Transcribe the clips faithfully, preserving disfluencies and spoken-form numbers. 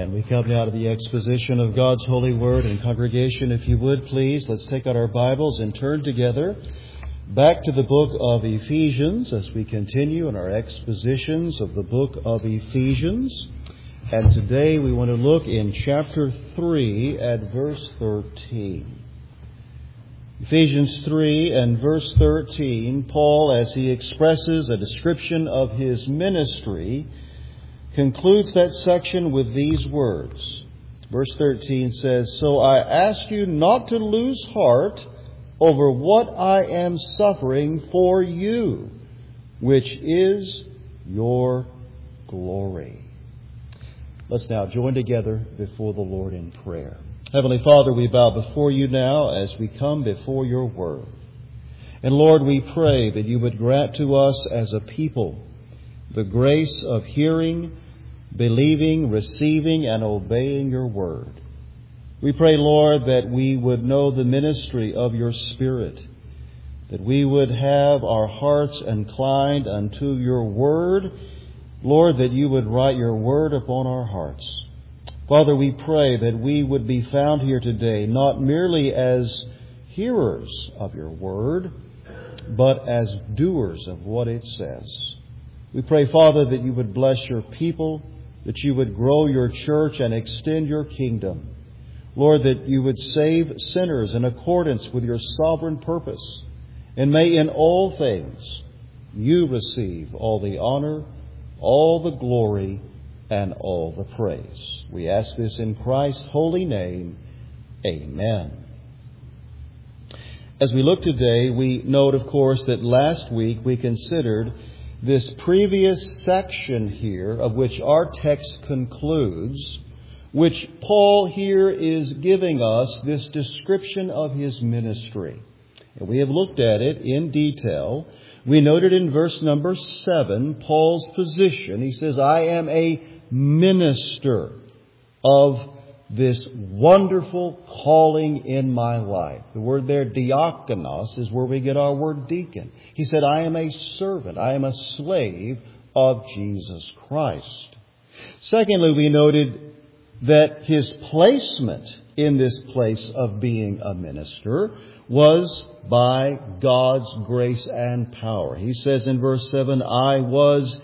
And we come now to the exposition of God's holy word. And congregation, if you would please, let's take out our Bibles and turn together back to the book of Ephesians as we continue in our expositions of the book of Ephesians. And today we want to look in chapter three at verse thirteen. Ephesians three and verse thirteen, Paul, as he expresses a description of his ministry, concludes that section with these words. Verse thirteen says, "So I ask you not to lose heart over what I am suffering for you, which is your glory." Let's now join together before the Lord in prayer. Heavenly Father, we bow before you now as we come before your word. And Lord, we pray that you would grant to us as a people the grace of hearing, believing, receiving, and obeying your word. We pray, Lord, that we would know the ministry of your Spirit, that we would have our hearts inclined unto your word. Lord, that you would write your word upon our hearts. Father, we pray that we would be found here today not merely as hearers of your word, but as doers of what it says. We pray, Father, that you would bless your people, that you would grow your church and extend your kingdom. Lord, that you would save sinners in accordance with your sovereign purpose. And may in all things you receive all the honor, all the glory, and all the praise. We ask this in Christ's holy name. Amen. As we look today, we note, of course, that last week we considered this previous section here, of which our text concludes, which Paul here is giving us this description of his ministry. And we have looked at it in detail. We noted in verse number seven, Paul's position. He says, I am a minister of this wonderful calling in my life. The word there, diakonos, is where we get our word deacon. He said, I am a servant. I am a slave of Jesus Christ. Secondly, we noted that his placement in this place of being a minister was by God's grace and power. He says in verse seven, I was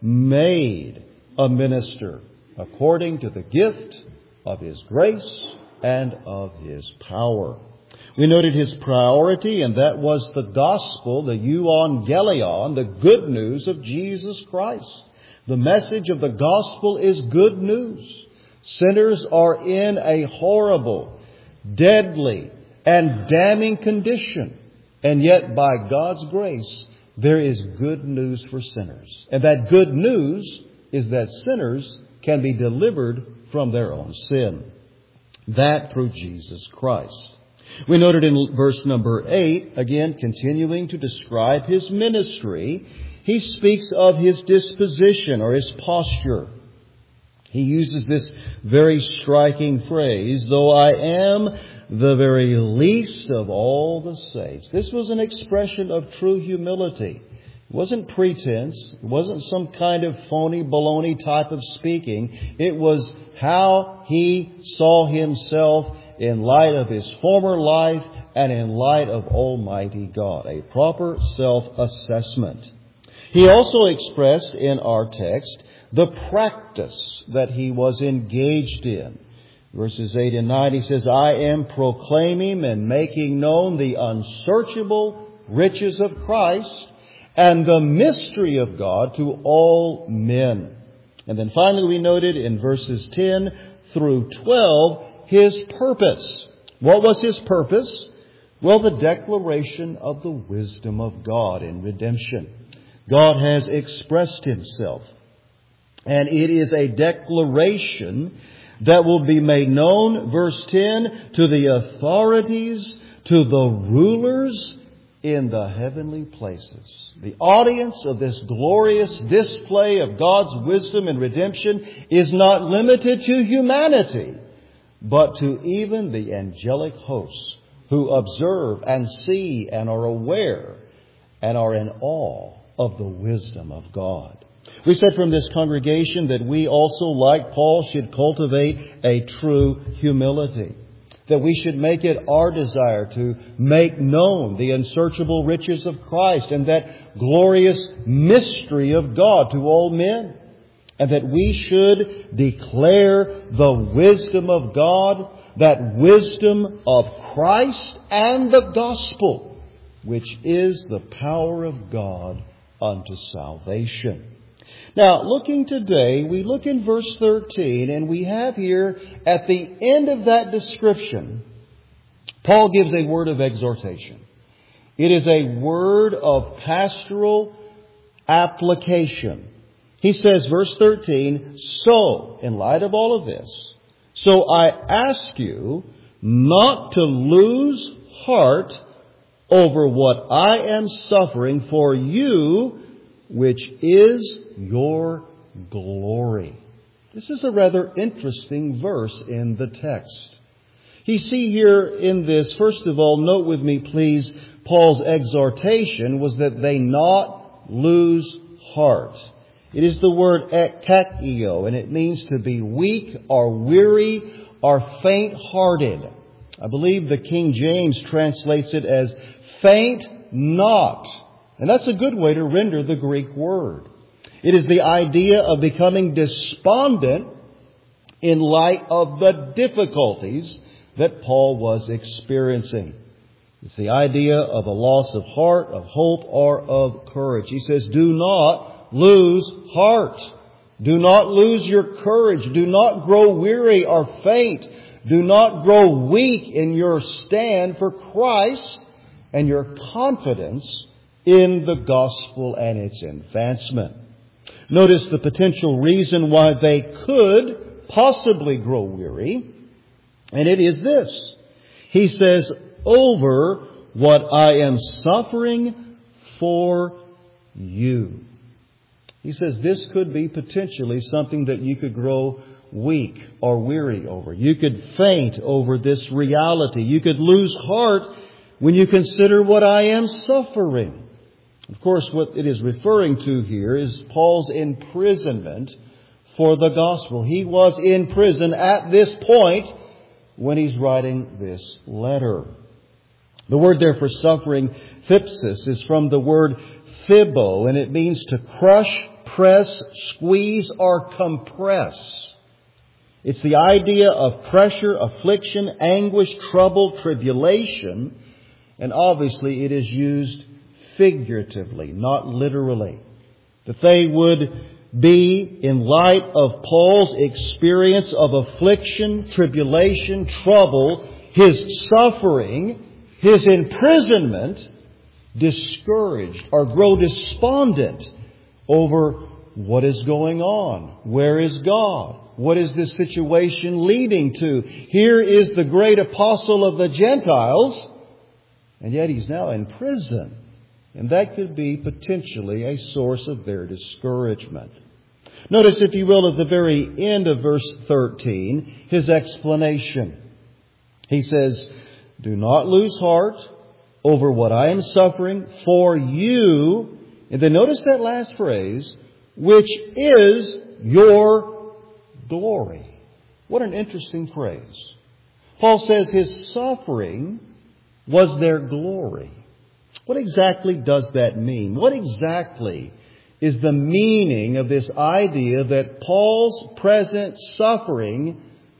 made a minister according to the gift of his grace and of his power. We noted his priority, and that was the gospel, the euangelion, the good news of Jesus Christ. The message of the gospel is good news. Sinners are in a horrible, deadly, and damning condition. And yet, by God's grace, there is good news for sinners. And that good news is that sinners can be delivered from their own sin. That through Jesus Christ. We noted in verse number eight, again continuing to describe his ministry, he speaks of his disposition or his posture. He uses this very striking phrase, though I am the very least of all the saints. This was an expression of true humility. It wasn't pretense. It wasn't some kind of phony baloney type of speaking. It was how he saw himself in light of his former life and in light of Almighty God. A proper self-assessment. He also expressed in our text the practice that he was engaged in. Verses eight and nine, he says, I am proclaiming and making known the unsearchable riches of Christ and the mystery of God to all men. And then finally we noted in verses ten through twelve his purpose. What was his purpose? Well, the declaration of the wisdom of God in redemption. God has expressed himself. And it is a declaration that will be made known, verse ten, to the authorities, to the rulers in the heavenly places. The audience of this glorious display of God's wisdom and redemption is not limited to humanity, but to even the angelic hosts who observe and see and are aware and are in awe of the wisdom of God. We said from this congregation that we also, like Paul, should cultivate a true humility. That we should make it our desire to make known the unsearchable riches of Christ and that glorious mystery of God to all men. And that we should declare the wisdom of God, that wisdom of Christ and the gospel, which is the power of God unto salvation. Now, looking today, we look in verse thirteen, and we have here, at the end of that description, Paul gives a word of exhortation. It is a word of pastoral application. He says, verse thirteen, so, in light of all of this, so I ask you not to lose heart over what I am suffering for you, which is your glory. This is a rather interesting verse in the text. You see here in this, first of all, note with me please, Paul's exhortation was that they not lose heart. It is the word ekakio, and it means to be weak or weary or faint-hearted. I believe the King James translates it as faint not. And that's a good way to render the Greek word. It is the idea of becoming despondent in light of the difficulties that Paul was experiencing. It's the idea of a loss of heart, of hope, or of courage. He says, do not lose heart. Do not lose your courage. Do not grow weary or faint. Do not grow weak in your stand for Christ and your confidence in the gospel and its advancement. Notice the potential reason why they could possibly grow weary, and it is this. He says, over what I am suffering for you. He says this could be potentially something that you could grow weak or weary over. You could faint over this reality. You could lose heart when you consider what I am suffering. Of course, what it is referring to here is Paul's imprisonment for the gospel. He was in prison at this point when he's writing this letter. The word there for suffering, thypsis, is from the word thibo, and it means to crush, press, squeeze, or compress. It's the idea of pressure, affliction, anguish, trouble, tribulation, and obviously it is used figuratively, not literally. That they would be, in light of Paul's experience of affliction, tribulation, trouble, his suffering, his imprisonment, discouraged or grow despondent over what is going on. Where is God? What is this situation leading to? Here is the great apostle of the Gentiles, and yet he's now in prison. And that could be potentially a source of their discouragement. Notice, if you will, at the very end of verse thirteen, his explanation. He says, do not lose heart over what I am suffering for you. And then notice that last phrase, which is your glory. What an interesting phrase. Paul says his suffering was their glory. What exactly does that mean? What exactly is the meaning of this idea that Paul's present suffering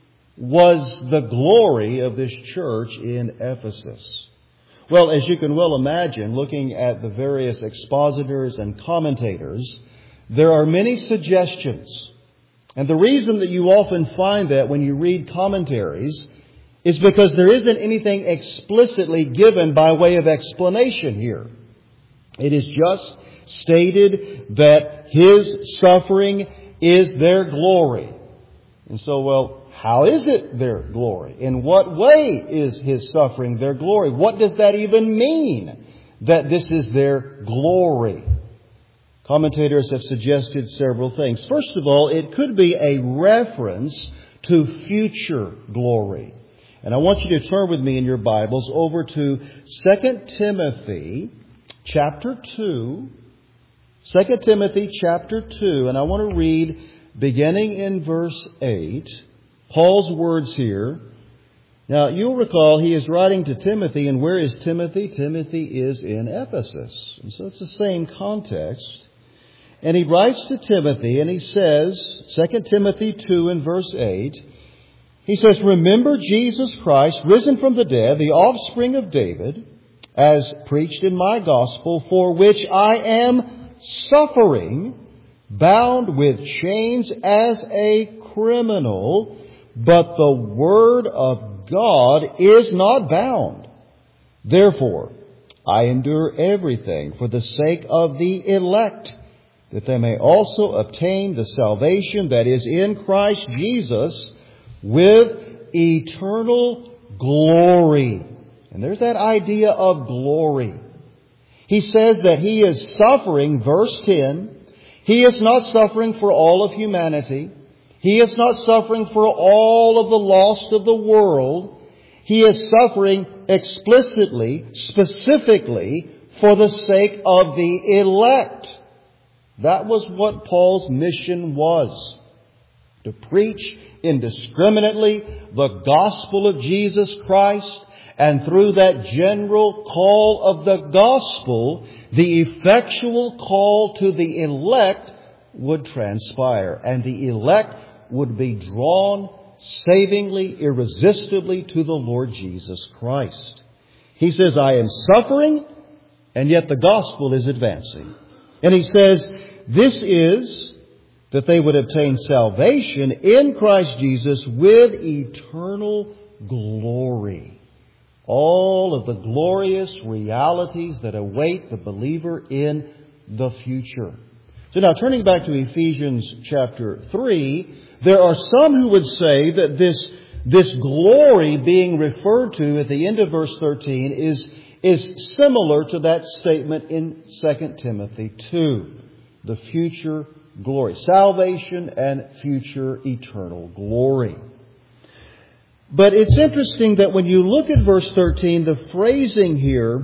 was the glory of this church in Ephesus? Well, as you can well imagine, looking at the various expositors and commentators, there are many suggestions. And the reason that you often find that when you read commentaries is because there isn't anything explicitly given by way of explanation here. It is just stated that his suffering is their glory. And so, well, how is it their glory? In what way is his suffering their glory? What does that even mean, that this is their glory? Commentators have suggested several things. First of all, it could be a reference to future glory. And I want you to turn with me in your Bibles over to Second Timothy chapter two. Second Timothy chapter two, and I want to read beginning in verse eight, Paul's words here. Now, you'll recall he is writing to Timothy, and where is Timothy? Timothy is in Ephesus. And so it's the same context. And he writes to Timothy, and he says, Second Timothy two and verse eight, he says, "Remember Jesus Christ, risen from the dead, the offspring of David, as preached in my gospel, for which I am suffering, bound with chains as a criminal, but the word of God is not bound. Therefore, I endure everything for the sake of the elect, that they may also obtain the salvation that is in Christ Jesus with eternal glory." And there's that idea of glory. He says that he is suffering, verse ten. He is not suffering for all of humanity. He is not suffering for all of the lost of the world. He is suffering explicitly, specifically, for the sake of the elect. That was what Paul's mission was. To preach indiscriminately the gospel of Jesus Christ. And through that general call of the gospel, the effectual call to the elect would transpire. And the elect would be drawn savingly, irresistibly to the Lord Jesus Christ. He says, I am suffering, and yet the gospel is advancing. And he says, this is that they would obtain salvation in Christ Jesus with eternal glory. All of the glorious realities that await the believer in the future. So now, turning back to Ephesians chapter three, there are some who would say that this, this glory being referred to at the end of verse thirteen is, is similar to that statement in Second Timothy two. The future glory. Salvation and future eternal glory. But it's interesting that when you look at verse thirteen, the phrasing here,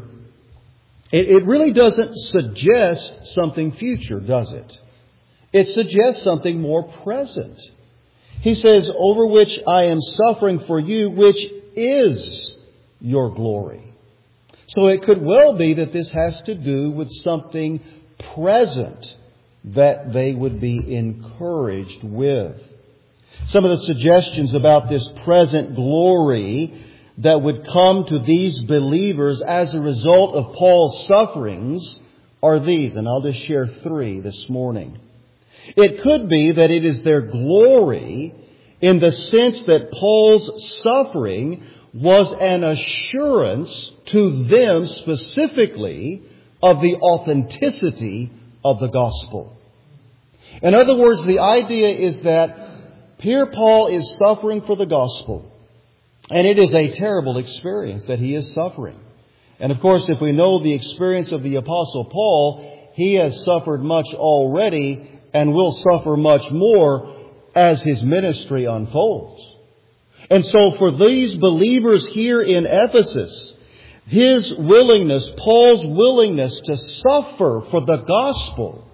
it, it really doesn't suggest something future, does it? It suggests something more present. He says, over which I am suffering for you, which is your glory. So it could well be that this has to do with something present that they would be encouraged with. Some of the suggestions about this present glory that would come to these believers as a result of Paul's sufferings are these, and I'll just share three this morning. It could be that it is their glory in the sense that Paul's suffering was an assurance to them specifically of the authenticity of the gospel. In other words, the idea is that here Paul is suffering for the gospel. And it is a terrible experience that he is suffering. And of course, if we know the experience of the Apostle Paul, he has suffered much already and will suffer much more as his ministry unfolds. And so for these believers here in Ephesus, his willingness, Paul's willingness to suffer for the gospel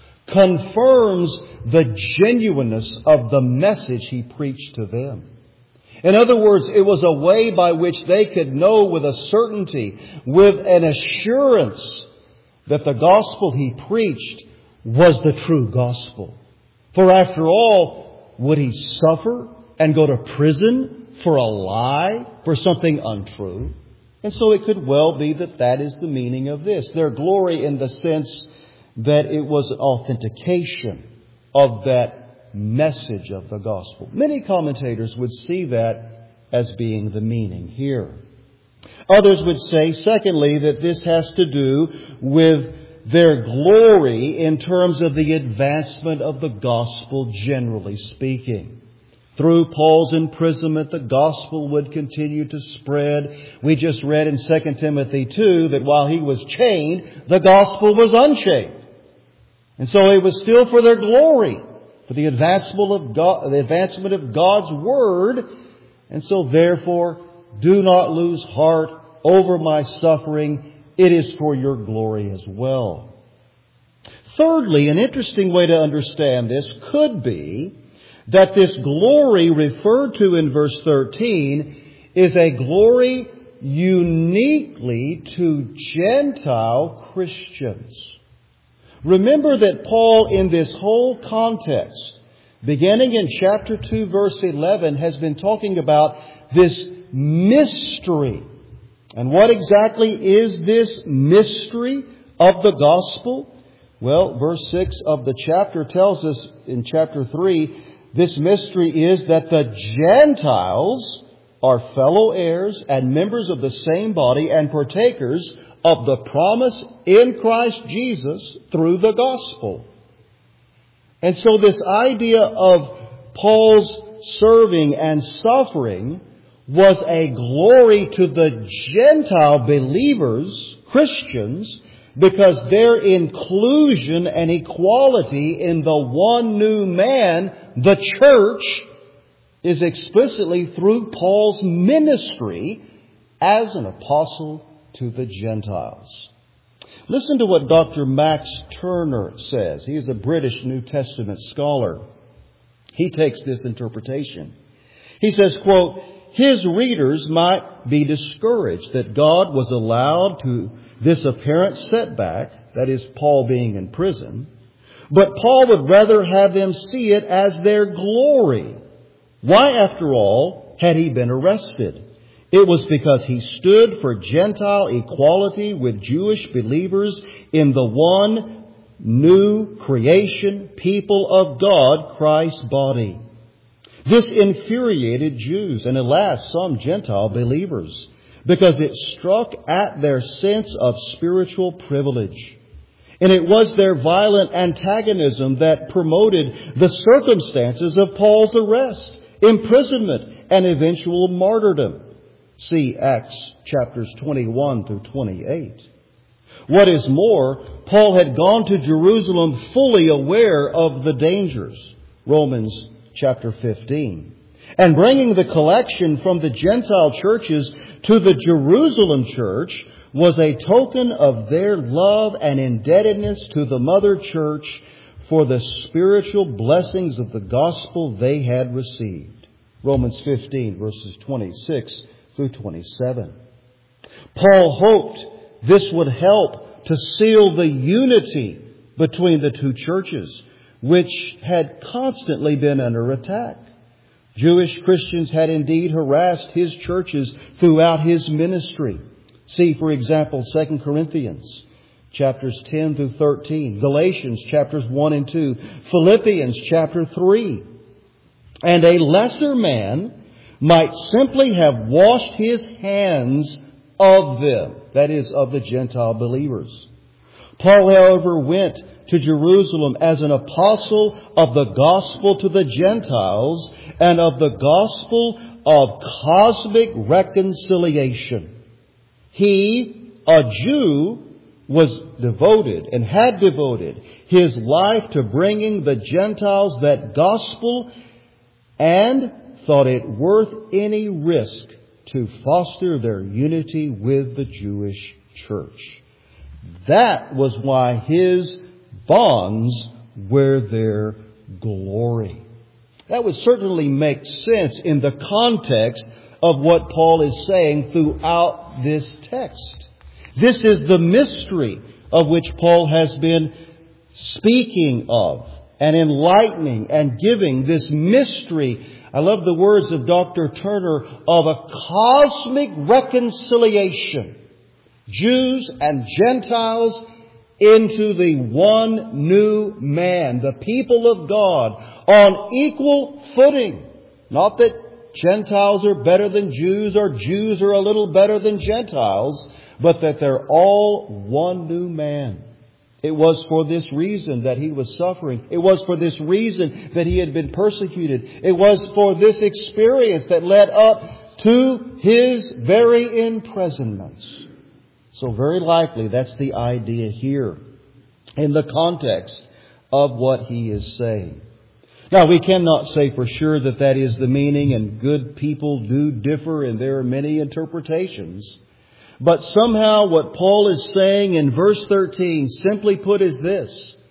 confirms the genuineness of the message he preached to them. In other words, it was a way by which they could know with a certainty, with an assurance, that the gospel he preached was the true gospel. For after all, would he suffer and go to prison for a lie, for something untrue? And so it could well be that that is the meaning of this. Their glory in the sense that it was an authentication of that message of the gospel. Many commentators would see that as being the meaning here. Others would say, secondly, that this has to do with their glory in terms of the advancement of the gospel, generally speaking. Through Paul's imprisonment, the gospel would continue to spread. We just read in Second Timothy two that while he was chained, the gospel was unchained. And so it was still for their glory, for the advancement of God, the advancement of God's word. And so therefore, do not lose heart over my suffering. It is for your glory as well. Thirdly, an interesting way to understand this could be that this glory referred to in verse thirteen is a glory uniquely to Gentile Christians. Remember that Paul, in this whole context, beginning in chapter two, verse eleven, has been talking about this mystery. And what exactly is this mystery of the gospel? Well, verse six of the chapter tells us in chapter three, this mystery is that the Gentiles are fellow heirs and members of the same body and partakers of the promise in Christ Jesus through the gospel. And so this idea of Paul's serving and suffering was a glory to the Gentile believers, Christians, because their inclusion and equality in the one new man, the church, is explicitly through Paul's ministry as an apostle to the Gentiles. Listen to what Doctor Max Turner says. He is a British New Testament scholar. He takes this interpretation. He says, quote, his readers might be discouraged that God was allowed to this apparent setback, that is, Paul being in prison, but Paul would rather have them see it as their glory. Why, after all, had he been arrested? It was because he stood for Gentile equality with Jewish believers in the one new creation people of God, Christ's body. This infuriated Jews and, alas, some Gentile believers, because it struck at their sense of spiritual privilege. And it was their violent antagonism that promoted the circumstances of Paul's arrest, imprisonment, and eventual martyrdom. See Acts chapters twenty-one through twenty-eight. What is more, Paul had gone to Jerusalem fully aware of the dangers. Romans chapter fifteen. And bringing the collection from the Gentile churches to the Jerusalem church was a token of their love and indebtedness to the mother church for the spiritual blessings of the gospel they had received. Romans fifteen, verses twenty-six through twenty-seven. Paul hoped this would help to seal the unity between the two churches, which had constantly been under attack. Jewish Christians had indeed harassed his churches throughout his ministry. See, for example, Second Corinthians chapters ten through thirteen, Galatians chapters one and two, Philippians chapter three. And a lesser man might simply have washed his hands of them, that is, of the Gentile believers. Paul, however, went to Jerusalem as an apostle of the gospel to the Gentiles and of the gospel of cosmic reconciliation. He, a Jew, was devoted and had devoted his life to bringing the Gentiles that gospel and thought it worth any risk to foster their unity with the Jewish church. That was why his bonds were their glory. That would certainly make sense in the context of what Paul is saying throughout this text. This is the mystery of which Paul has been speaking of and enlightening and giving this mystery. I love the words of Doctor Turner of a cosmic reconciliation. Jews and Gentiles into the one new man, the people of God, on equal footing. Not that Gentiles are better than Jews or Jews are a little better than Gentiles, but that they're all one new man. It was for this reason that he was suffering. It was for this reason that he had been persecuted. It was for this experience that led up to his very imprisonments. So very likely that's the idea here in the context of what he is saying. Now, we cannot say for sure that that is the meaning, and good people do differ and there are many interpretations. But somehow what Paul is saying in verse thirteen, simply put, is this: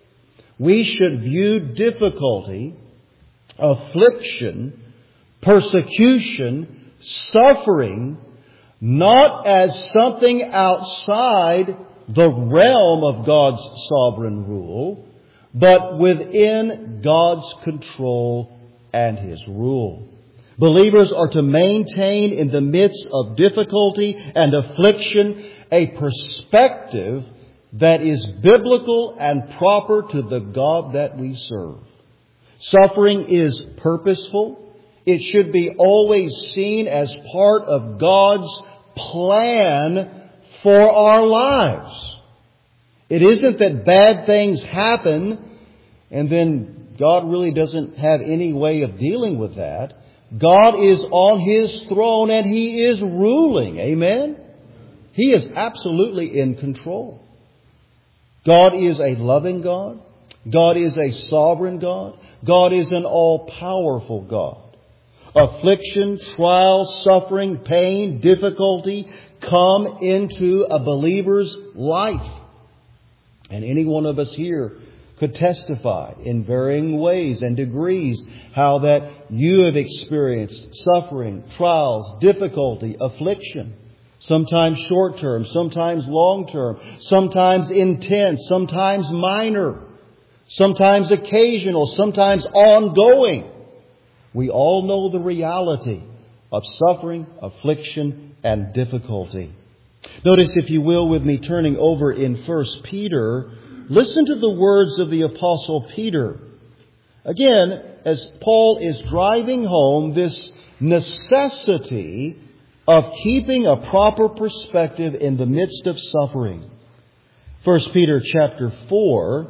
we should view difficulty, affliction, persecution, suffering, not as something outside the realm of God's sovereign rule, but within God's control and His rule. Believers are to maintain in the midst of difficulty and affliction a perspective that is biblical and proper to the God that we serve. Suffering is purposeful. It should be always seen as part of God's plan for our lives. It isn't that bad things happen and then God really doesn't have any way of dealing with that. God is on His throne and He is ruling. Amen? He is absolutely in control. God is a loving God. God is a sovereign God. God is an all-powerful God. Affliction, trial, suffering, pain, difficulty come into a believer's life. And any one of us here could testify in varying ways and degrees how that you have experienced suffering, trials, difficulty, affliction. Sometimes short-term, sometimes long-term, sometimes intense, sometimes minor, sometimes occasional, sometimes ongoing. We all know the reality of suffering, affliction, and difficulty. Notice, if you will, with me turning over in First Peter, listen to the words of the Apostle Peter. Again, as Paul is driving home this necessity of keeping a proper perspective in the midst of suffering. First Peter chapter four.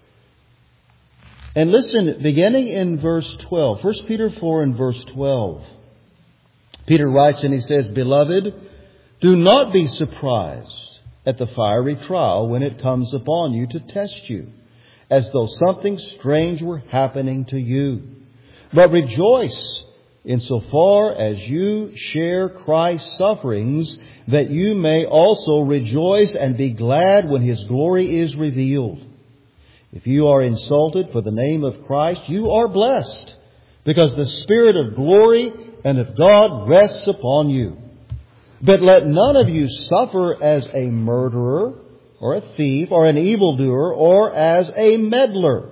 And listen, beginning in verse twelve. First Peter four and verse twelve. Peter writes and he says, "Beloved, do not be surprised at the fiery trial when it comes upon you to test you, as though something strange were happening to you. But rejoice insofar as you share Christ's sufferings, that you may also rejoice and be glad when His glory is revealed. If you are insulted for the name of Christ, you are blessed, because the Spirit of glory and of God rests upon you. But let none of you suffer as a murderer, or a thief, or an evildoer, or as a meddler.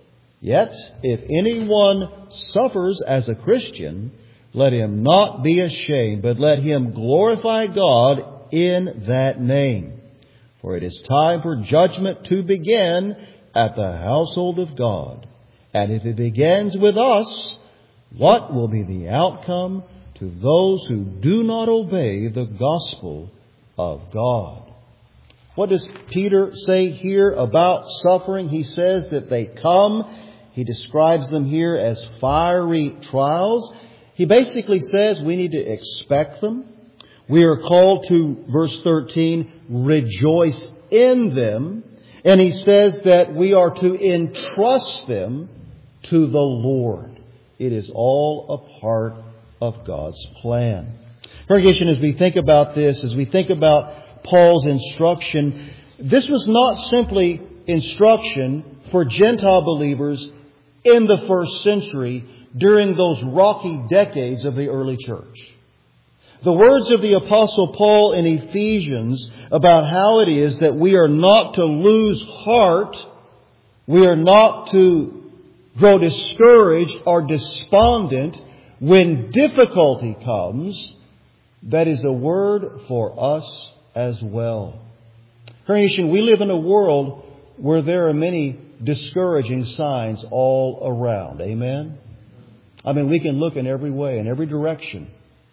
Yet, if anyone suffers as a Christian, let him not be ashamed, but let him glorify God in that name. For it is time for judgment to begin at the household of God. And if it begins with us, what will be the outcome to those who do not obey the gospel of God?" What does Peter say here about suffering? He says that they come. He describes them here as fiery trials. He basically says we need to expect them. We are called to, verse thirteen, rejoice in them. And he says that we are to entrust them to the Lord. It is all a part of God's plan. Congregation, as we think about this, as we think about Paul's instruction, this was not simply instruction for Gentile believers in the first century during those rocky decades of the early church. The words of the Apostle Paul in Ephesians about how it is that we are not to lose heart, we are not to grow discouraged or despondent when difficulty comes, that is a word for us as well. Congregation, we live in a world where there are many discouraging signs all around. Amen? I mean, we can look in every way, in every direction.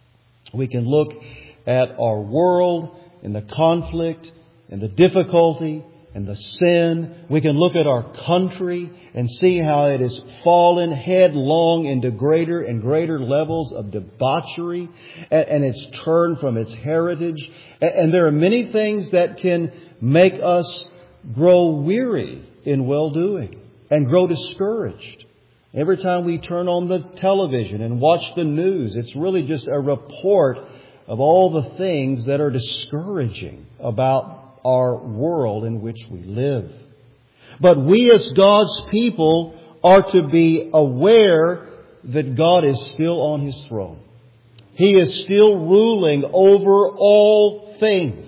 We can look at our world and the conflict and the difficulty and the sin. We can look at our country and see how it has fallen headlong into greater and greater levels of debauchery, and it's turned from its heritage. And there are many things that can make us grow weary in well-doing and grow discouraged. Every time we turn on the television and watch the news, it's really just a report of all the things that are discouraging about our world in which we live. But we as God's people are to be aware that God is still on His throne. He is still ruling over all things.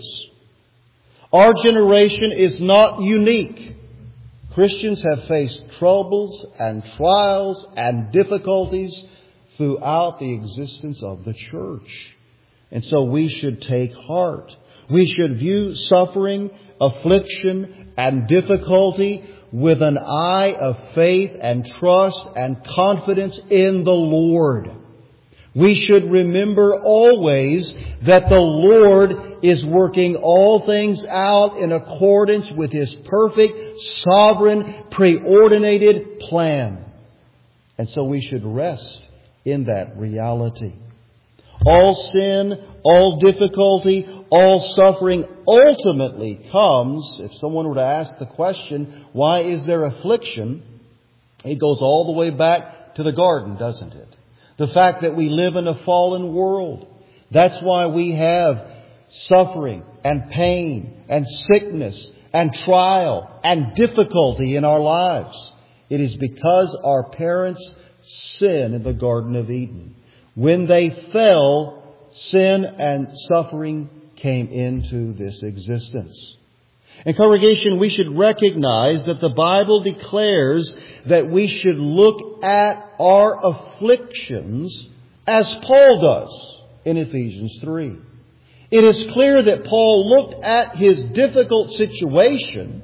Our generation is not unique. Christians have faced troubles and trials and difficulties throughout the existence of the church. And so we should take heart. We should view suffering, affliction, and difficulty with an eye of faith and trust and confidence in the Lord. We should remember always that the Lord is working all things out in accordance with His perfect, sovereign, preordinated plan. And so we should rest in that reality. All sin, all difficulty, all suffering ultimately comes, if someone were to ask the question, why is there affliction? It goes all the way back to the garden, doesn't it? The fact that we live in a fallen world. That's why we have suffering and pain and sickness and trial and difficulty in our lives. It is because our parents sinned in the Garden of Eden. When they fell, sin and suffering came into this existence. And congregation, we should recognize that the Bible declares that we should look at our afflictions as Paul does in Ephesians three. It is clear that Paul looked at his difficult situation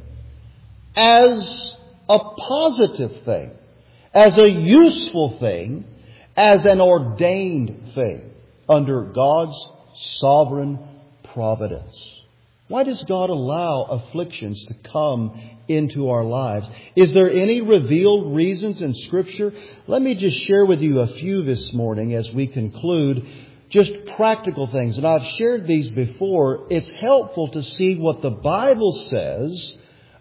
as a positive thing, as a useful thing, as an ordained thing under God's sovereign providence. Why does God allow afflictions to come into our lives? Is there any revealed reasons in Scripture? Let me just share with you a few this morning as we conclude. Just practical things. And I've shared these before. It's helpful to see what the Bible says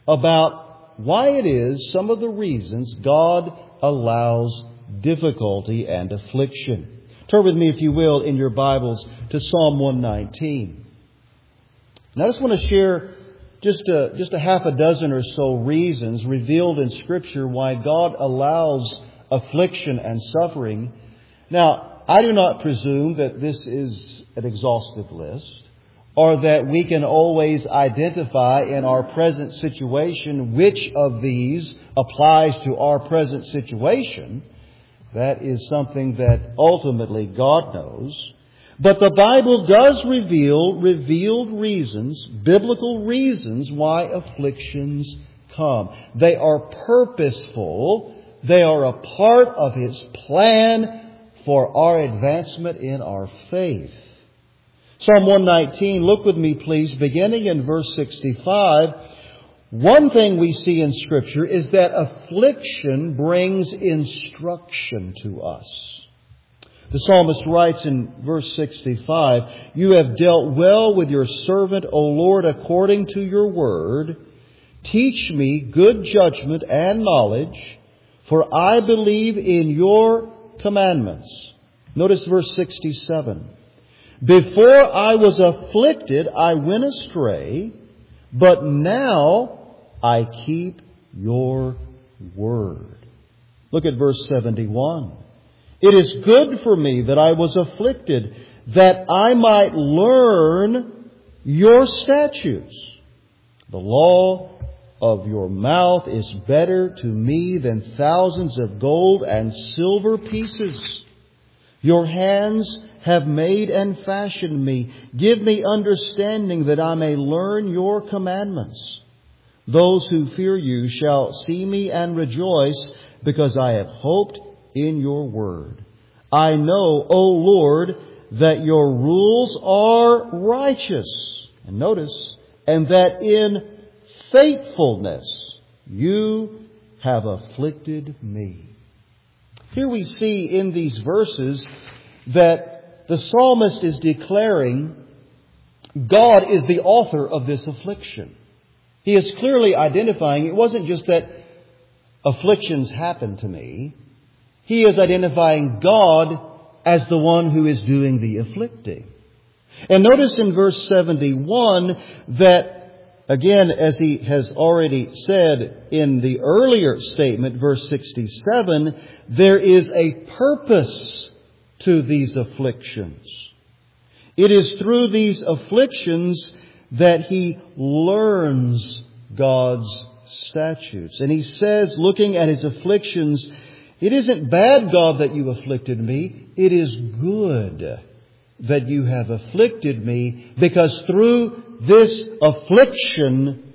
about why it is some of the reasons God allows difficulty and affliction. Turn with me, if you will, in your Bibles to Psalm one nineteen. Now, I just want to share just a, just a half a dozen or so reasons revealed in Scripture why God allows affliction and suffering. Now, I do not presume that this is an exhaustive list, or that we can always identify in our present situation which of these applies to our present situation. That is something that ultimately God knows. But the Bible does reveal revealed reasons, biblical reasons why afflictions come. They are purposeful. They are a part of His plan for our advancement in our faith. Psalm one nineteen, look with me please, beginning in verse sixty-five. One thing we see in Scripture is that affliction brings instruction to us. The psalmist writes in verse sixty-five, "You have dealt well with your servant, O Lord, according to your word. Teach me good judgment and knowledge, for I believe in your commandments." Notice verse sixty-seven. "Before I was afflicted, I went astray, but now I keep your word." Look at verse seventy-one. "It is good for me that I was afflicted, that I might learn your statutes. The law of your mouth is better to me than thousands of gold and silver pieces. Your hands have made and fashioned me. Give me understanding that I may learn your commandments. Those who fear you shall see me and rejoice, because I have hoped in your word. I know, O Lord, that your rules are righteous." And notice, "and that in faithfulness you have afflicted me." Here we see in these verses that the psalmist is declaring God is the author of this affliction. He is clearly identifying it wasn't just that afflictions happen to me. He is identifying God as the one who is doing the afflicting. And notice in verse seventy-one that Again, as he has already said in the earlier statement, verse sixty-seven, there is a purpose to these afflictions. It is through these afflictions that he learns God's statutes. And he says, looking at his afflictions, it isn't bad, God, that you afflicted me. It is good that you have afflicted me, because through this affliction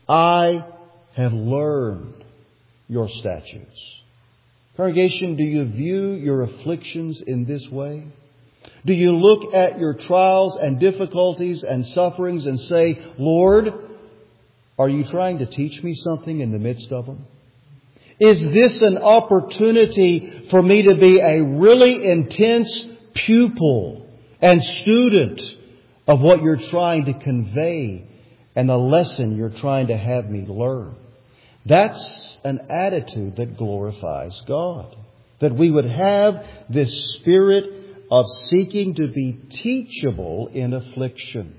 I have learned your statutes. Congregation, do you view your afflictions in this way? Do you look at your trials and difficulties and sufferings and say, Lord, are you trying to teach me something in the midst of them? Is this an opportunity for me to be a really intense pupil and student of what you're trying to convey and the lesson you're trying to have me learn? That's an attitude that glorifies God. That we would have this spirit of seeking to be teachable in affliction.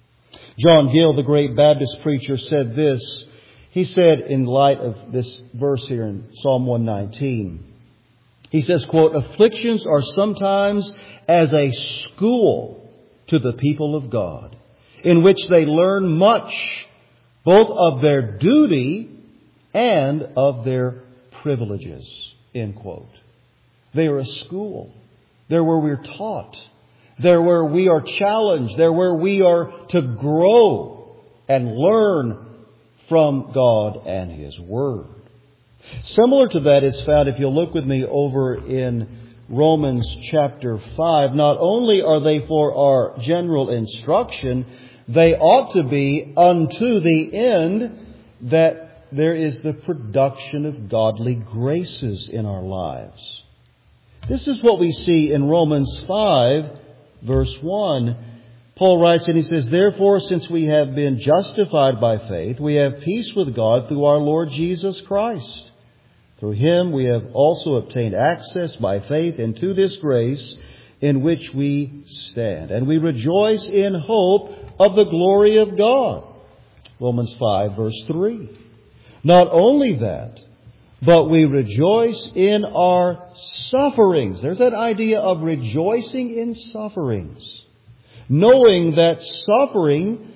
John Gill, the great Baptist preacher, said this. He said, in light of this verse here in Psalm one nineteen, he says, quote, afflictions are sometimes as a school to the people of God, in which they learn much, both of their duty and of their privileges, end quote. They are a school. They're where we're taught. They're where we are challenged. They're where we are to grow and learn from God and His Word. Similar to that is found, if you'll look with me over in Romans chapter five. Not only are they for our general instruction, they ought to be unto the end that there is the production of godly graces in our lives. This is what we see in Romans five, verse one. Paul writes and he says, therefore, since we have been justified by faith, we have peace with God through our Lord Jesus Christ. Through Him we have also obtained access by faith into this grace in which we stand. And we rejoice in hope of the glory of God. Romans five, verse three. Not only that, but we rejoice in our sufferings. There's that idea of rejoicing in sufferings. Knowing that suffering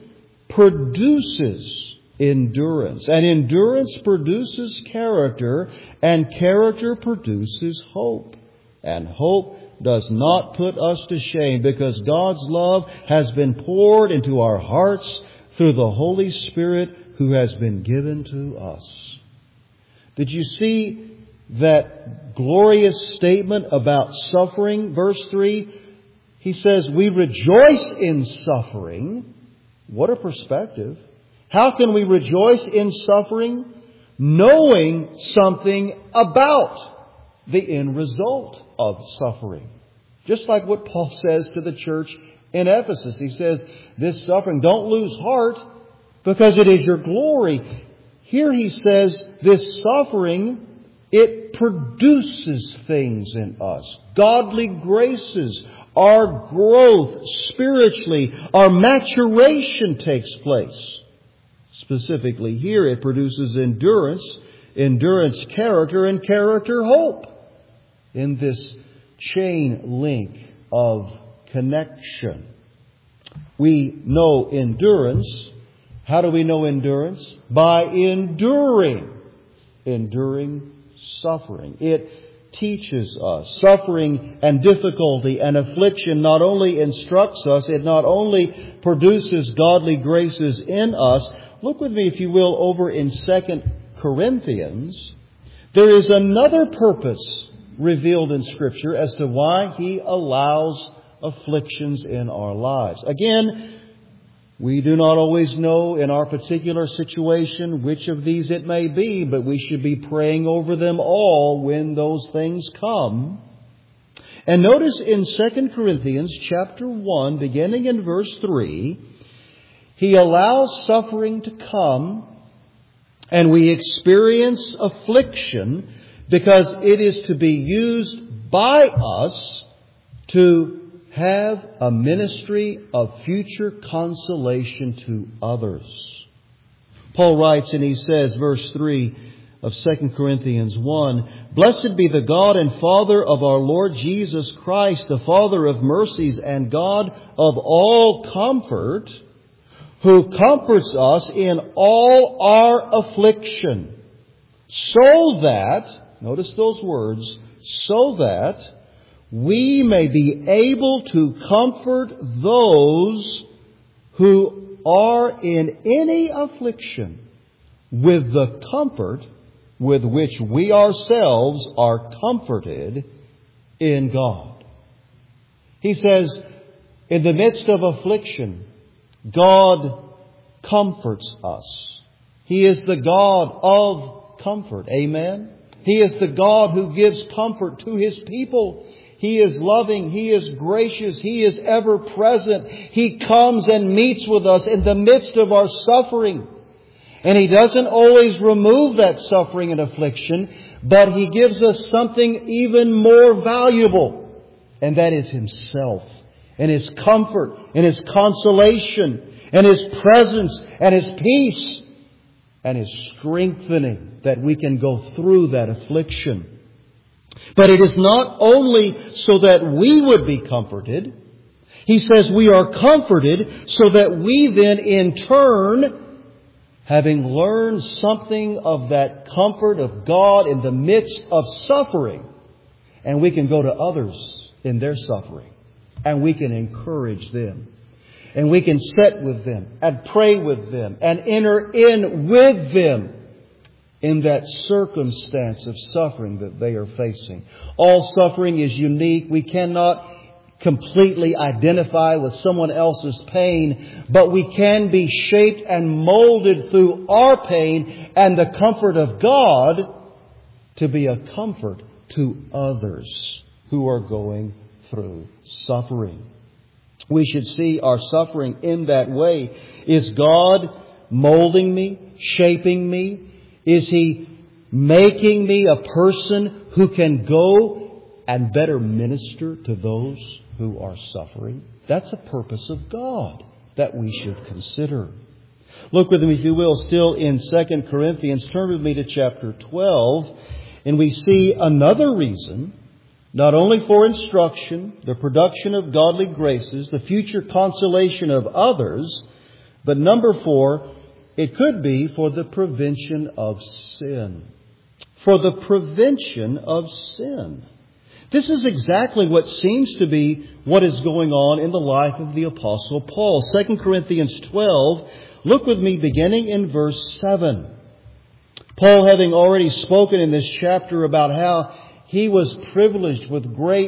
produces endurance. And endurance produces character. And character produces hope. And hope does not put us to shame, because God's love has been poured into our hearts through the Holy Spirit who has been given to us. Did you see that glorious statement about suffering? Verse three, he says, we rejoice in suffering. What a perspective. How can we rejoice in suffering? Knowing something about the end result of suffering. Just like what Paul says to the church in Ephesus. He says, this suffering, don't lose heart, because it is your glory. Here he says, this suffering, it produces things in us. Godly graces, our growth spiritually, our maturation takes place. Specifically here, it produces endurance, endurance character, and character hope. In this chain link of connection. We know endurance. How do we know endurance? By enduring. Enduring suffering. It teaches us. Suffering and difficulty and affliction not only instructs us, it not only produces godly graces in us. Look with me, if you will, over in Second Corinthians. There is another purpose revealed in Scripture as to why He allows afflictions in our lives. Again, we do not always know in our particular situation which of these it may be, but we should be praying over them all when those things come. And notice in Second Corinthians chapter one, beginning in verse three, He allows suffering to come, and we experience affliction because it is to be used by us to have a ministry of future consolation to others. Paul writes and he says, verse three of Second Corinthians one, "Blessed be the God and Father of our Lord Jesus Christ, the Father of mercies and God of all comfort, who comforts us in all our affliction, so that," notice those words, "so that we may be able to comfort those who are in any affliction with the comfort with which we ourselves are comforted in God." He says, in the midst of affliction, God comforts us. He is the God of comfort. Amen? He is the God who gives comfort to His people. He is loving. He is gracious. He is ever present. He comes and meets with us in the midst of our suffering. And He doesn't always remove that suffering and affliction, but He gives us something even more valuable. And that is Himself, and His comfort, and His consolation, and His presence, and His peace, and His strengthening that we can go through that affliction. But it is not only so that we would be comforted. He says we are comforted so that we then in turn, having learned something of that comfort of God in the midst of suffering, and we can go to others in their suffering, and we can encourage them, and we can sit with them and pray with them and enter in with them in that circumstance of suffering that they are facing. All suffering is unique. We cannot completely identify with someone else's pain, but we can be shaped and molded through our pain and the comfort of God to be a comfort to others who are going through suffering. We should see our suffering in that way. Is God molding me, shaping me? Is He making me a person who can go and better minister to those who are suffering? That's a purpose of God that we should consider. Look with me, if you will, still in Second Corinthians. Turn with me to chapter twelve. And we see another reason, not only for instruction, the production of godly graces, the future consolation of others, but number four, it could be for the prevention of sin. For the prevention of sin. This is exactly what seems to be what is going on in the life of the Apostle Paul. Second Corinthians twelve, look with me beginning in verse seven. Paul, having already spoken in this chapter about how he was privileged with great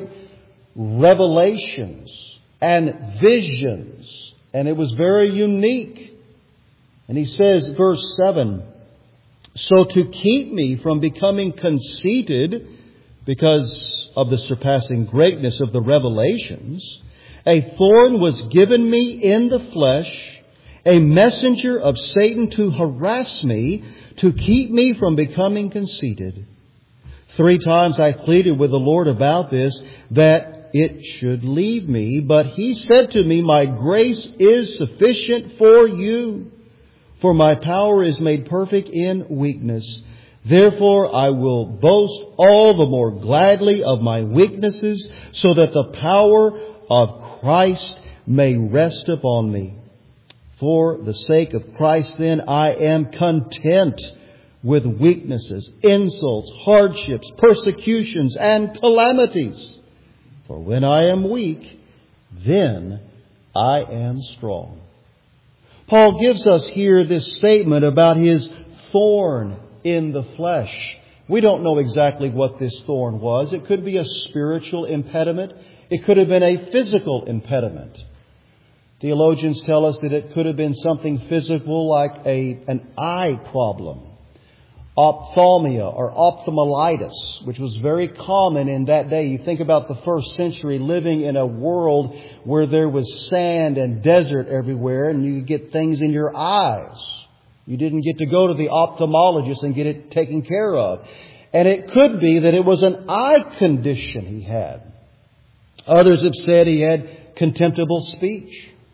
revelations and visions, and it was very unique. And he says, verse seven, "So to keep me from becoming conceited because of the surpassing greatness of the revelations, a thorn was given me in the flesh, a messenger of Satan to harass me, to keep me from becoming conceited. Three times I pleaded with the Lord about this, that it should leave me. But He said to me, my grace is sufficient for you. For my power is made perfect in weakness. Therefore I will boast all the more gladly of my weaknesses, so that the power of Christ may rest upon me. For the sake of Christ then I am content with weaknesses, insults, hardships, persecutions, and calamities. For when I am weak, then I am strong." Paul gives us here this statement about his thorn in the flesh. We don't know exactly what this thorn was. It could be a spiritual impediment. It could have been a physical impediment. Theologians tell us that it could have been something physical like a, an eye problem. Ophthalmia or ophthalmitis, which was very common in that day. You think about the first century living in a world where there was sand and desert everywhere, and you get things in your eyes. You didn't get to go to the ophthalmologist and get it taken care of. And it could be that it was an eye condition he had. Others have said he had contemptible speech.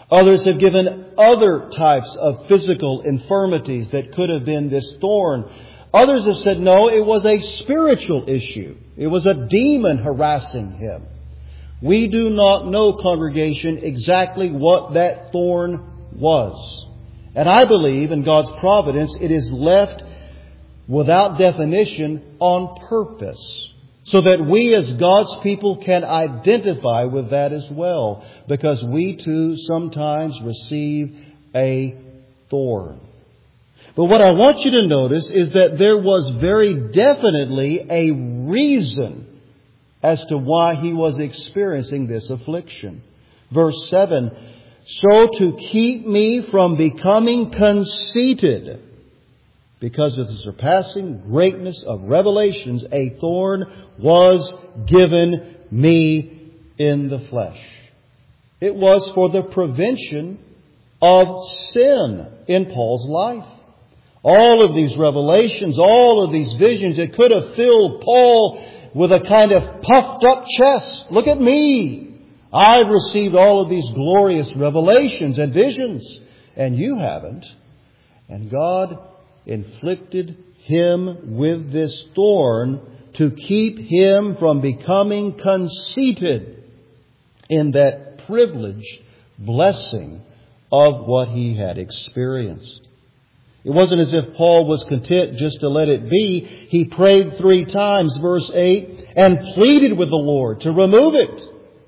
Others have given other types of physical infirmities that could have been this thorn. Others have said, no, it was a spiritual issue. It was a demon harassing him. We do not know, congregation, exactly what that thorn was. And I believe in God's providence it is left without definition on purpose, so that we as God's people can identify with that as well, because we too sometimes receive a thorn. But what I want you to notice is that there was very definitely a reason as to why he was experiencing this affliction. Verse seven, so to keep me from becoming conceited, because of the surpassing greatness of revelations, a thorn was given me in the flesh. It was for the prevention of sin in Paul's life. All of these revelations, all of these visions, it could have filled Paul with a kind of puffed up chest. Look at me. I've received all of these glorious revelations and visions, and you haven't. And God inflicted him with this thorn to keep him from becoming conceited in that privileged blessing of what he had experienced. It wasn't as if Paul was content just to let it be. He prayed three times, verse eight, and pleaded with the Lord to remove it.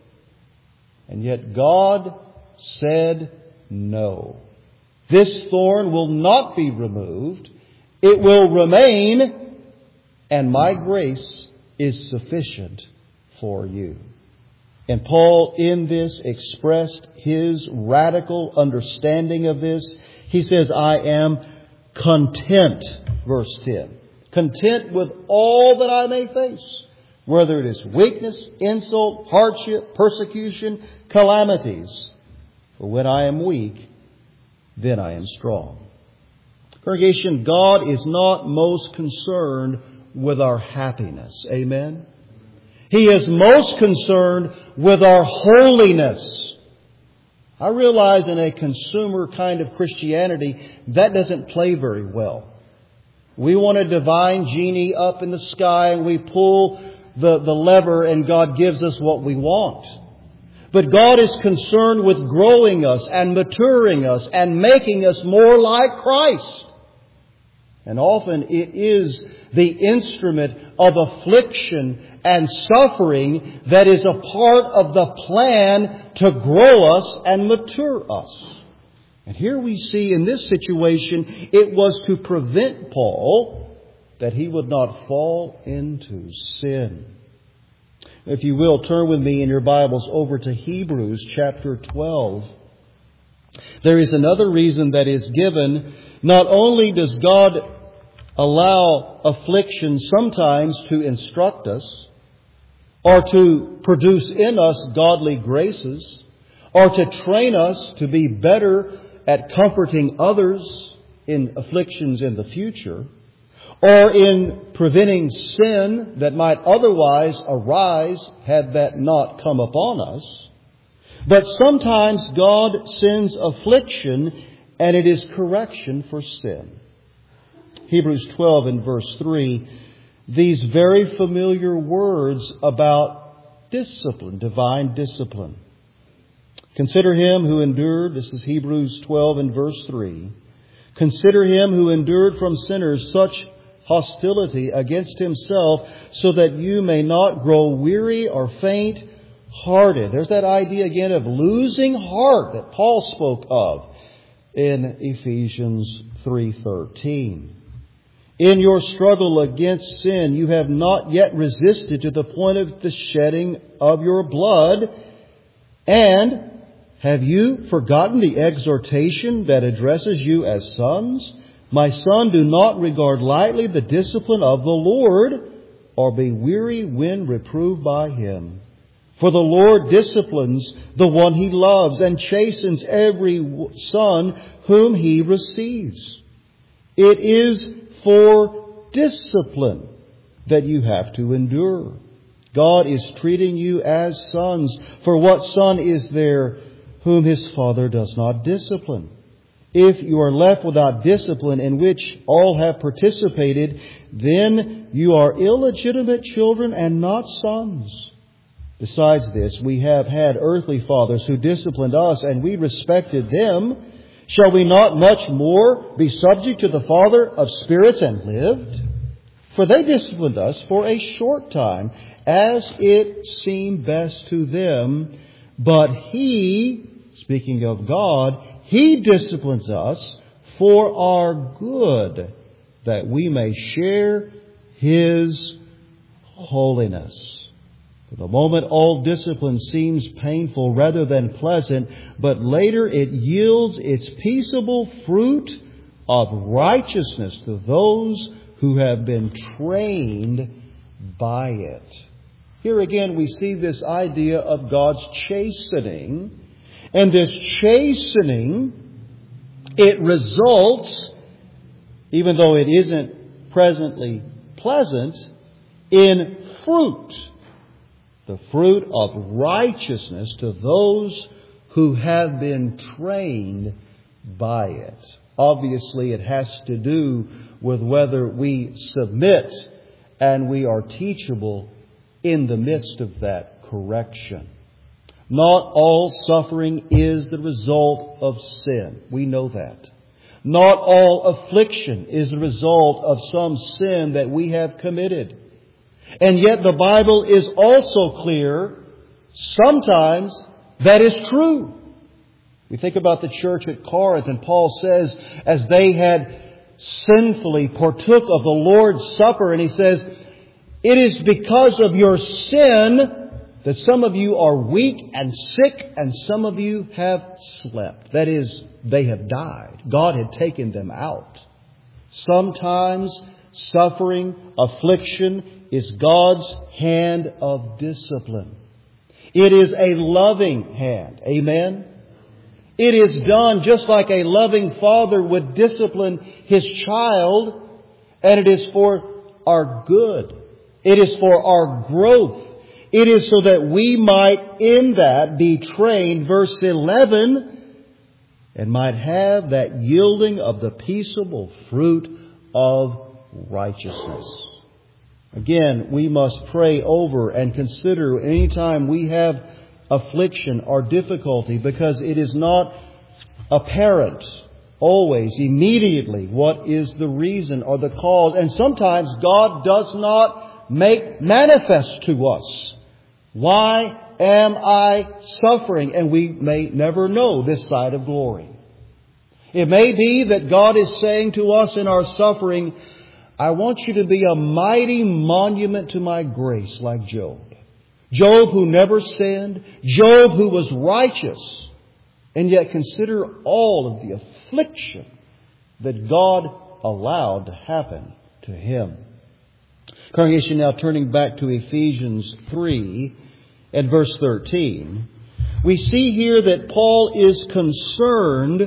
And yet God said no. This thorn will not be removed. It will remain, and my grace is sufficient for you. And Paul in this expressed his radical understanding of this. He says, I am content, verse ten. Content with all that I may face, whether it is weakness, insult, hardship, persecution, calamities. For when I am weak, then I am strong. Congregation, God is not most concerned with our happiness. Amen? He is most concerned with our holiness. I realize in a consumer kind of Christianity, that doesn't play very well. We want a divine genie up in the sky and we pull the, the lever and God gives us what we want. But God is concerned with growing us and maturing us and making us more like Christ. And often it is the instrument of affliction and suffering that is a part of the plan to grow us and mature us. And here we see in this situation, it was to prevent Paul that he would not fall into sin. If you will, turn with me in your Bibles over to Hebrews chapter twelve. There is another reason that is given. Not only does God allow affliction sometimes to instruct us, or to produce in us godly graces, or to train us to be better at comforting others in afflictions in the future, or in preventing sin that might otherwise arise had that not come upon us. But sometimes God sends affliction, and it is correction for sin. Hebrews twelve and verse three, these very familiar words about discipline, divine discipline. Consider him who endured, this is Hebrews twelve and verse three, consider him who endured from sinners such hostility against himself, so that you may not grow weary or faint-hearted. There's that idea again of losing heart that Paul spoke of in Ephesians three thirteen. In your struggle against sin, you have not yet resisted to the point of the shedding of your blood. And have you forgotten the exhortation that addresses you as sons? My son, do not regard lightly the discipline of the Lord, or be weary when reproved by Him. For the Lord disciplines the one He loves, and chastens every son whom He receives. It is for discipline that you have to endure. God is treating you as sons. For what son is there whom his father does not discipline. If you are left without discipline in which all have participated, then you are illegitimate children and not sons. Besides this, we have had earthly fathers who disciplined us, and we respected them. Shall we not much more be subject to the Father of spirits and lived? For they disciplined us for a short time, as it seemed best to them. But He, speaking of God, He disciplines us for our good, that we may share His holiness. For the moment, all discipline seems painful rather than pleasant, but later it yields its peaceable fruit of righteousness to those who have been trained by it. Here again we see this idea of God's chastening. And this chastening, it results, even though it isn't presently pleasant, in fruit. The fruit of righteousness to those who have been trained by it. Obviously, it has to do with whether we submit and we are teachable in the midst of that correction. Not all suffering is the result of sin. We know that. Not all affliction is the result of some sin that we have committed. And yet the Bible is also clear, sometimes that is true. We think about the church at Corinth, and Paul says, as they had sinfully partook of the Lord's Supper, and he says, it is because of your sin that some of you are weak and sick, and some of you have slept. That is, they have died. God had taken them out. Sometimes suffering, affliction, is God's hand of discipline. It is a loving hand. Amen? It is done just like a loving father would discipline his child, and it is for our good. It is for our growth. It is so that we might in that be trained, verse eleven, and might have that yielding of the peaceable fruit of righteousness. Again, we must pray over and consider any time we have affliction or difficulty, because it is not apparent always, immediately, what is the reason or the cause. And sometimes God does not make manifest to us. Why am I suffering? And we may never know this side of glory. It may be that God is saying to us in our suffering, I want you to be a mighty monument to my grace, like Job. Job who never sinned. Job who was righteous. And yet consider all of the affliction that God allowed to happen to him. Congregation, now turning back to Ephesians three and verse thirteen. We see here that Paul is concerned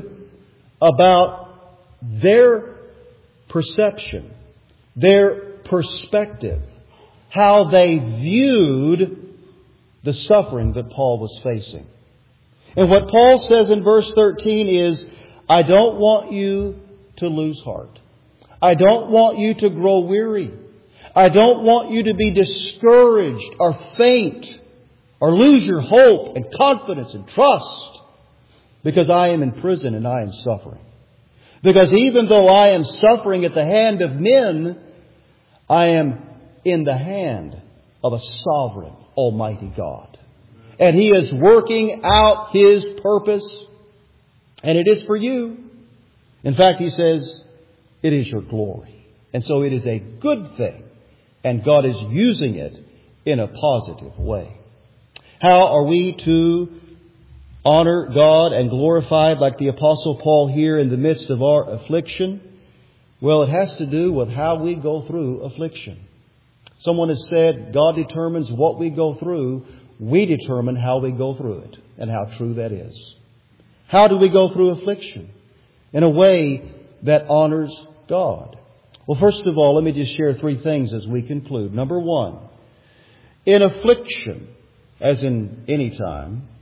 about their perception, their perspective, how they viewed the suffering that Paul was facing. And what Paul says in verse thirteen is, I don't want you to lose heart. I don't want you to grow weary. I don't want you to be discouraged or faint or lose your hope and confidence and trust, because I am in prison and I am suffering. Because even though I am suffering at the hand of men, I am in the hand of a sovereign, almighty God. And He is working out His purpose, and it is for you. In fact, He says, it is your glory. And so it is a good thing, and God is using it in a positive way. How are we to honor God and glorify it like the Apostle Paul here in the midst of our affliction? Well, it has to do with how we go through affliction. Someone has said, God determines what we go through. We determine how we go through it, and how true that is. How do we go through affliction? In a way that honors God. Well, first of all, let me just share three things as we conclude. Number one, in affliction, as in any time,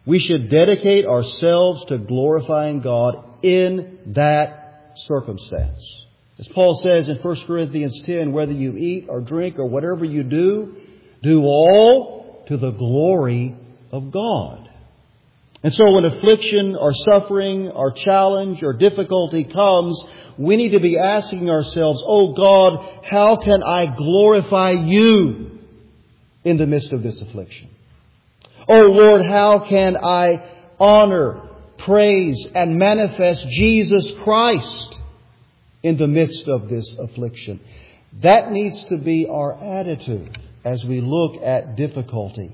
We should dedicate ourselves to glorifying God in that circumstance. As Paul says in First Corinthians ten, whether you eat or drink or whatever you do, do all to the glory of God. And so when affliction or suffering or challenge or difficulty comes, we need to be asking ourselves, oh God, how can I glorify You in the midst of this affliction? Oh Lord, how can I honor, praise, and manifest Jesus Christ in the midst of this affliction? That needs to be our attitude as we look at difficulty.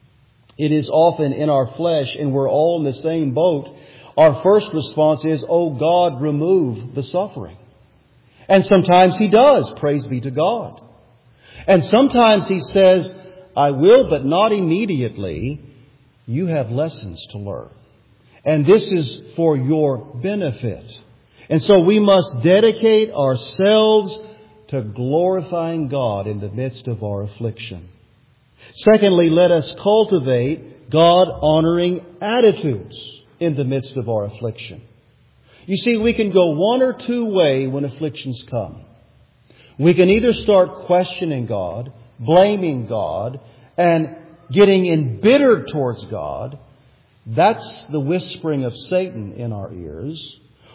It is often in our flesh, and we're all in the same boat. Our first response is, oh God, remove the suffering. And sometimes He does, praise be to God. And sometimes He says, I will, but not immediately. You have lessons to learn. And this is for your benefit. And so we must dedicate ourselves to glorifying God in the midst of our affliction. Secondly, let us cultivate God-honoring attitudes in the midst of our affliction. You see, we can go one or two ways when afflictions come. We can either start questioning God, blaming God, and getting embittered towards God. That's the whispering of Satan in our ears.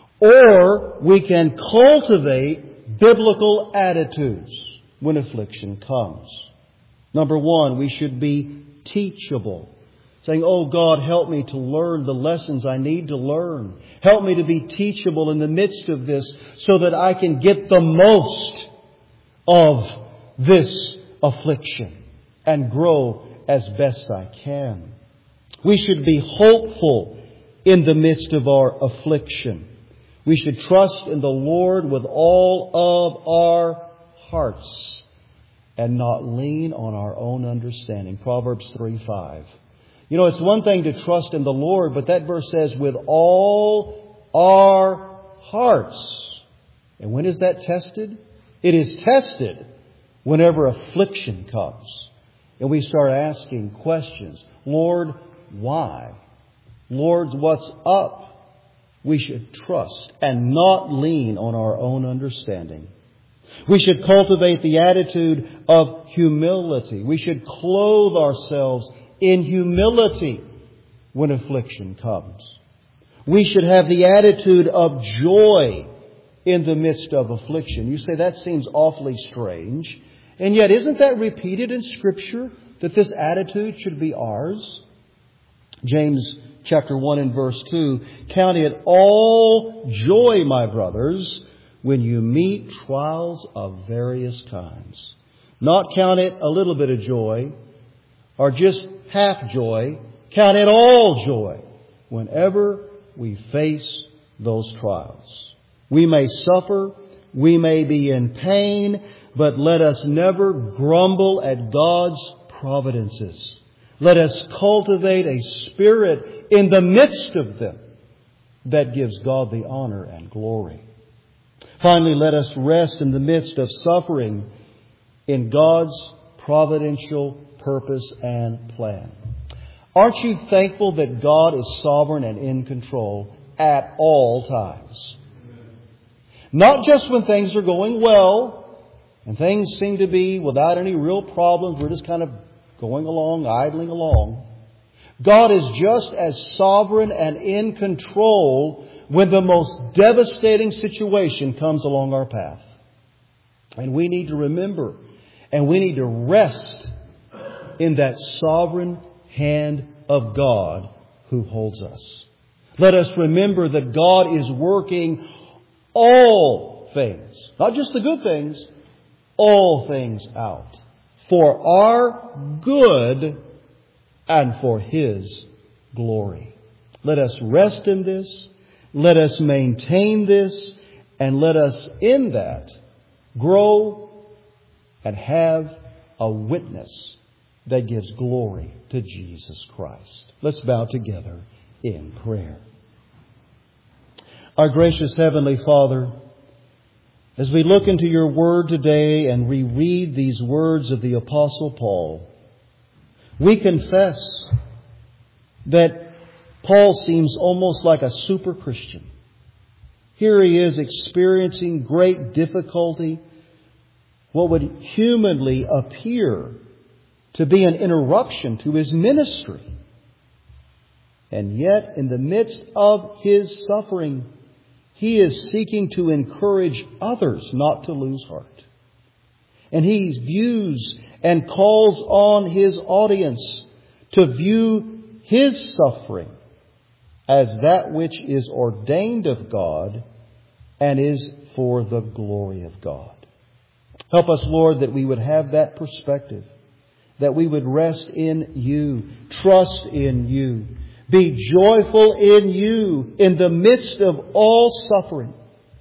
Or we can cultivate biblical attitudes when affliction comes. Number one, we should be teachable. Saying, oh God, help me to learn the lessons I need to learn. Help me to be teachable in the midst of this so that I can get the most of this affliction and grow as best I can. We should be hopeful in the midst of our affliction. We should trust in the Lord with all of our hearts and not lean on our own understanding. Proverbs three five. You know, it's one thing to trust in the Lord, but that verse says, with all our hearts. And when is that tested? It is tested whenever affliction comes. And we start asking questions. Lord, why? Lord, what's up? We should trust and not lean on our own understanding. We should cultivate the attitude of humility. We should clothe ourselves in humility when affliction comes. We should have the attitude of joy in the midst of affliction. You say, that seems awfully strange. And yet, isn't that repeated in Scripture, that this attitude should be ours? James chapter one and verse two, count it all joy, my brothers, when you meet trials of various kinds. Not count it a little bit of joy or just half joy. Count it all joy whenever we face those trials. We may suffer, we may be in pain, but let us never grumble at God's providences. Let us cultivate a spirit in the midst of them that gives God the honor and glory. Finally, let us rest in the midst of suffering in God's providential purpose and plan. Aren't you thankful that God is sovereign and in control at all times? Not just when things are going well and things seem to be without any real problems. We're just kind of going along, idling along. God is just as sovereign and in control when the most devastating situation comes along our path. And we need to remember and we need to rest in that sovereign hand of God who holds us. Let us remember that God is working all things, not just the good things, all things out for our good and for His glory. Let us rest in this. Let us maintain this. And let us in that grow and have a witness that gives glory to Jesus Christ. Let's bow together in prayer. Our gracious Heavenly Father, as we look into Your Word today and reread these words of the Apostle Paul, we confess that Paul seems almost like a super Christian. Here he is experiencing great difficulty, what would humanly appear to be an interruption to his ministry. And yet, in the midst of his suffering, he is seeking to encourage others not to lose heart. And he views and calls on his audience to view his suffering as that which is ordained of God and is for the glory of God. Help us, Lord, that we would have that perspective, that we would rest in You, trust in You, be joyful in You in the midst of all suffering.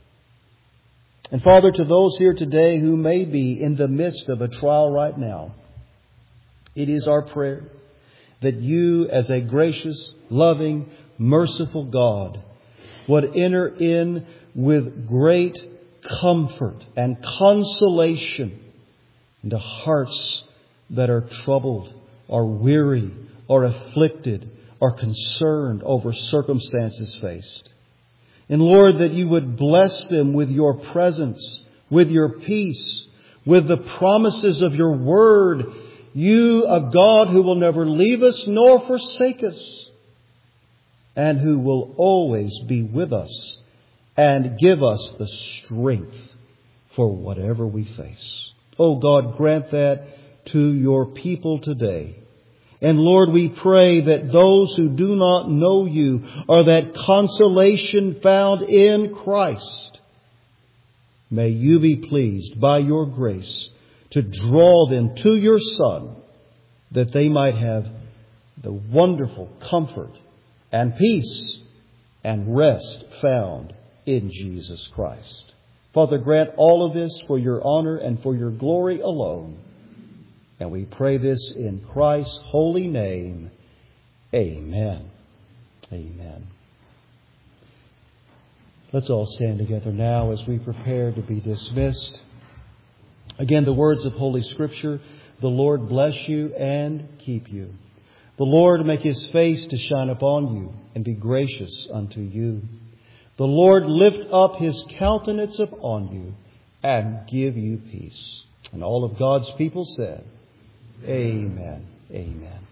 And Father, to those here today who may be in the midst of a trial right now, it is our prayer that You, as a gracious, loving, merciful God, would enter in with great comfort and consolation into hearts that are troubled, are weary, are afflicted, are concerned over circumstances faced. And Lord, that You would bless them with Your presence, with Your peace, with the promises of Your Word. You, a God who will never leave us nor forsake us, and who will always be with us and give us the strength for whatever we face. Oh God, grant that to Your people today. And Lord, we pray that those who do not know You are that consolation found in Christ. May You be pleased by Your grace to draw them to Your Son, that they might have the wonderful comfort and peace and rest found in Jesus Christ. Father, grant all of this for Your honor and for Your glory alone. And we pray this in Christ's holy name. Amen. Amen. Let's all stand together now as we prepare to be dismissed. Again, the words of Holy Scripture: the Lord bless you and keep you. The Lord make His face to shine upon you and be gracious unto you. The Lord lift up His countenance upon you and give you peace. And all of God's people said, Amen. Amen.